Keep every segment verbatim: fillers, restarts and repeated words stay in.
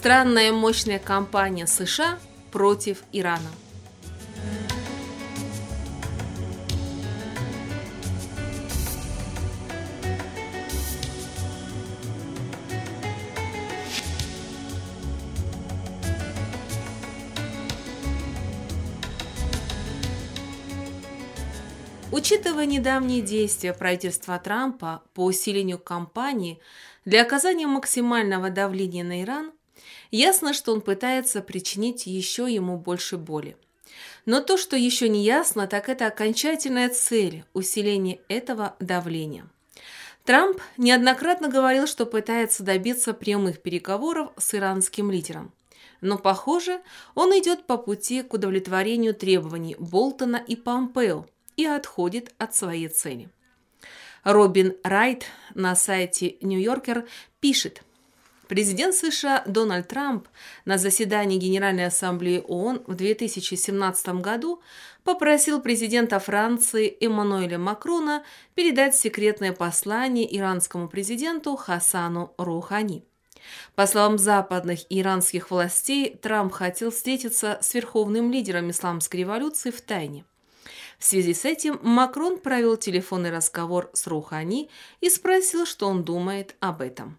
Странная мощная кампания США против Ирана. Учитывая недавние действия правительства Трампа по усилению кампании для оказания максимального давления на Иран, ясно, что он пытается причинить еще ему больше боли. Но то, что еще не ясно, так это окончательная цель усиления этого давления. Трамп неоднократно говорил, что пытается добиться прямых переговоров с иранским лидером. Но, похоже, он идет по пути к удовлетворению требований Болтона и Помпео и отходит от своей цели. Робин Райт на сайте «Нью-Йоркер» пишет: президент США Дональд Трамп на заседании Генеральной Ассамблеи ООН в две тысячи семнадцатом году попросил президента Франции Эммануэля Макрона передать секретное послание иранскому президенту Хасану Роухани. По словам западных и иранских властей, Трамп хотел встретиться с верховным лидером исламской революции в тайне. В связи с этим Макрон провел телефонный разговор с Роухани и спросил, что он думает об этом.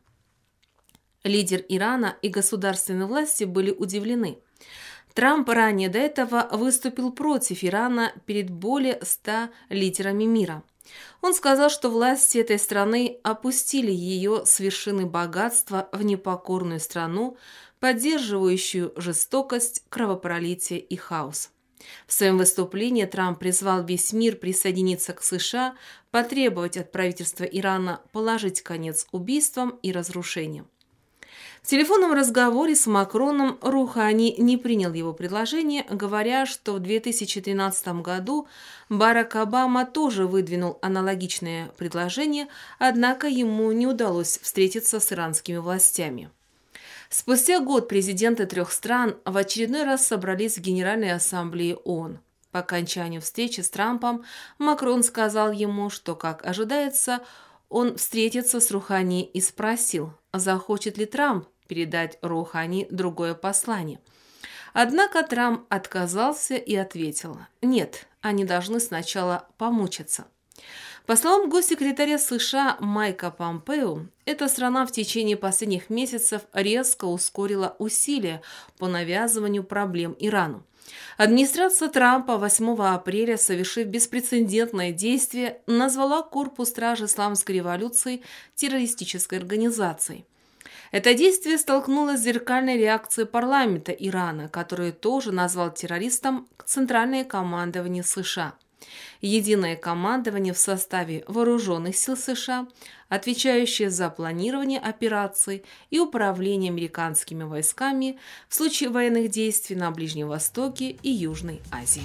Лидер Ирана и государственные власти были удивлены. Трамп ранее до этого выступил против Ирана перед более ста лидерами мира. Он сказал, что власти этой страны опустили ее с вершины богатства в непокорную страну, поддерживающую жестокость, кровопролитие и хаос. В своем выступлении Трамп призвал весь мир присоединиться к США, потребовать от правительства Ирана положить конец убийствам и разрушениям. В телефонном разговоре с Макроном Роухани не принял его предложение, говоря, что в две тысячи тринадцатом году Барак Обама тоже выдвинул аналогичное предложение, однако ему не удалось встретиться с иранскими властями. Спустя год президенты трех стран в очередной раз собрались в Генеральной Ассамблее ООН. По окончанию встречи с Трампом Макрон сказал ему, что, как ожидается, он встретится с Роухани и спросил, захочет ли Трамп передать Роухани другое послание. Однако Трамп отказался и ответил: «Нет, они должны сначала помучиться». По словам госсекретаря США Майка Помпео, эта страна в течение последних месяцев резко ускорила усилия по навязыванию проблем Ирану. Администрация Трампа восьмого апреля, совершив беспрецедентное действие, назвала Корпус стражи исламской революции террористической организацией. Это действие столкнулось с зеркальной реакцией парламента Ирана, который тоже назвал террористом Центральное командование США. Единое командование в составе вооруженных сил США, отвечающее за планирование операций и управление американскими войсками в случае военных действий на Ближнем Востоке и Южной Азии.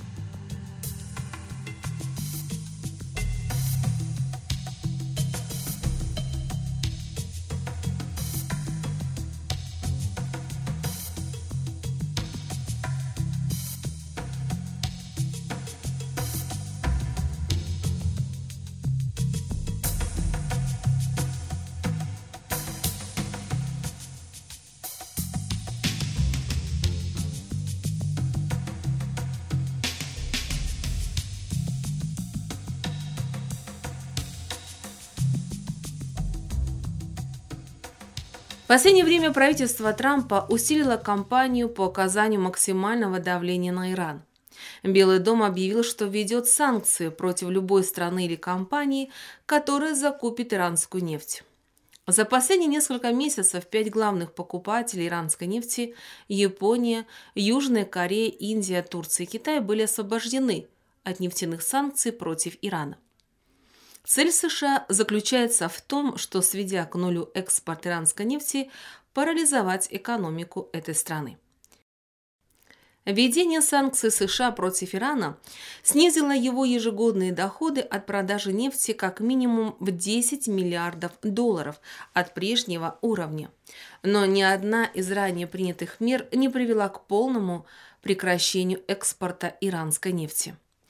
В последнее время правительство Трампа усилило кампанию по оказанию максимального давления на Иран. Белый дом объявил, что введет санкции против любой страны или компании, которая закупит иранскую нефть. За последние несколько месяцев пять главных покупателей иранской нефти – Япония, Южная Корея, Индия, Турция и Китай – были освобождены от нефтяных санкций против Ирана. Цель США заключается в том, что, сведя к нулю экспорт иранской нефти, парализовать экономику этой страны. Введение санкций США против Ирана снизило его ежегодные доходы от продажи нефти как минимум в десять миллиардов долларов от прежнего уровня. Но ни одна из ранее принятых мер не привела к полному прекращению экспорта иранской нефти.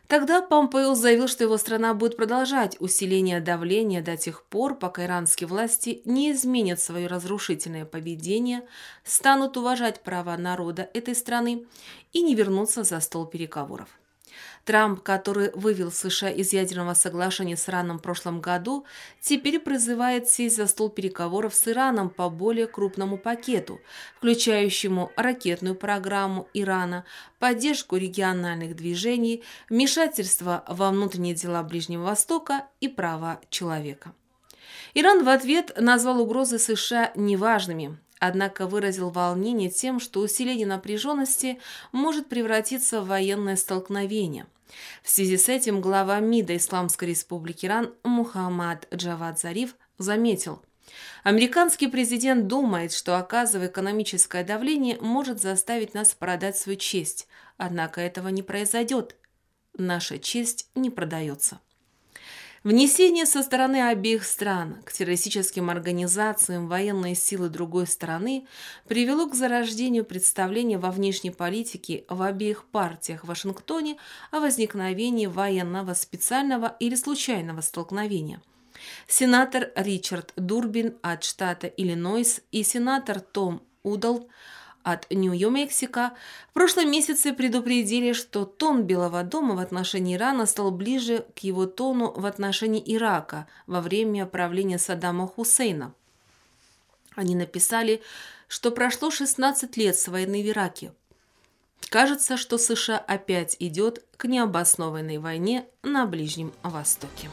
Тогда Помпео заявил, что его страна будет продолжать усиление давления до тех пор, пока иранские власти не изменят свое разрушительное поведение, станут уважать права народа этой страны и не вернутся за стол переговоров. Трамп, который вывел США из ядерного соглашения с Ираном в прошлом году, теперь призывает сесть за стол переговоров с Ираном по более крупному пакету, включающему ракетную программу Ирана, поддержку региональных движений, вмешательство во внутренние дела Ближнего Востока и права человека. Иран в ответ назвал угрозы США неважными, однако выразил волнение тем, что усиление напряженности может превратиться в военное столкновение. В связи с этим глава МИДа Исламской Республики Иран Мухаммад Джавад Зариф заметил: «Американский президент думает, что, оказывая экономическое давление, может заставить нас продать свою честь. Однако этого не произойдет. Наша честь не продается». Внесение со стороны обеих стран к террористическим организациям военные силы другой стороны привело к зарождению представления во внешней политике в обеих партиях в Вашингтоне о возникновении военного специального или случайного столкновения. Сенатор Ричард Дурбин от штата Иллинойс и сенатор Том Удall от Нью-Мексико в прошлом месяце предупредили, что тон Белого дома в отношении Ирана стал ближе к его тону в отношении Ирака во время правления Саддама Хусейна. Они написали, что прошло шестнадцать лет с войны в Ираке. Кажется, что США опять идет к необоснованной войне на Ближнем Востоке.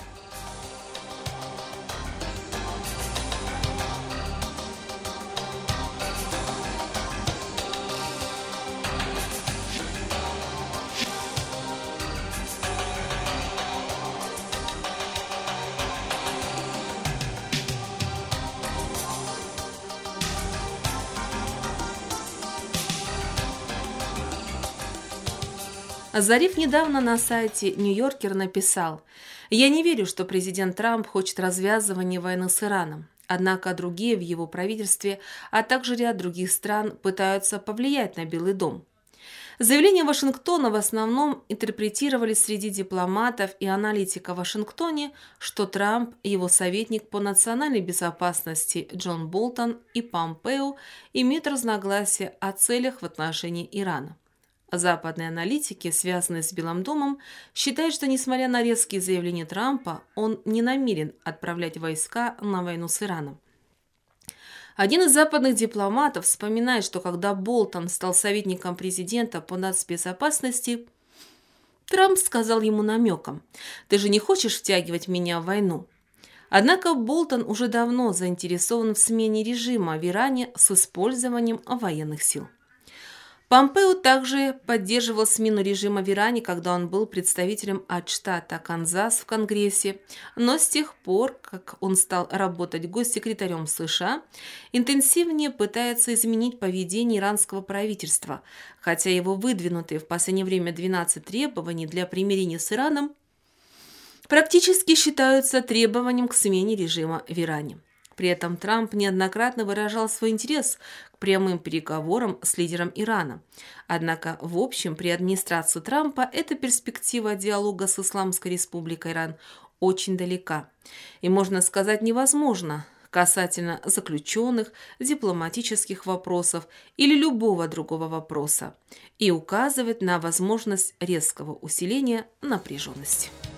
Зариф недавно на сайте «Нью-Йоркер» написал: «Я не верю, что президент Трамп хочет развязывания войны с Ираном. Однако другие в его правительстве, а также ряд других стран пытаются повлиять на Белый дом». Заявления Вашингтона в основном интерпретировали среди дипломатов и аналитиков в Вашингтоне, что Трамп, его советник по национальной безопасности Джон Болтон и Помпео имеют разногласия о целях в отношении Ирана. Западные аналитики, связанные с Белым домом, считают, что, несмотря на резкие заявления Трампа, он не намерен отправлять войска на войну с Ираном. Один из западных дипломатов вспоминает, что когда Болтон стал советником президента по нацбезопасности, Трамп сказал ему намеком: «Ты же не хочешь втягивать меня в войну?» Однако Болтон уже давно заинтересован в смене режима в Иране с использованием военных сил. Помпео также поддерживал смену режима в Иране, когда он был представителем от штата Канзас в Конгрессе, но с тех пор, как он стал работать госсекретарем США, интенсивнее пытается изменить поведение иранского правительства, хотя его выдвинутые в последнее время двенадцать требований для примирения с Ираном практически считаются требованием к смене режима в Иране. При этом Трамп неоднократно выражал свой интерес к прямым переговорам с лидером Ирана. Однако, в общем, при администрации Трампа эта перспектива диалога с Исламской Республикой Иран очень далека. И, можно сказать, невозможно касательно заключенных, дипломатических вопросов или любого другого вопроса, и указывает на возможность резкого усиления напряженности.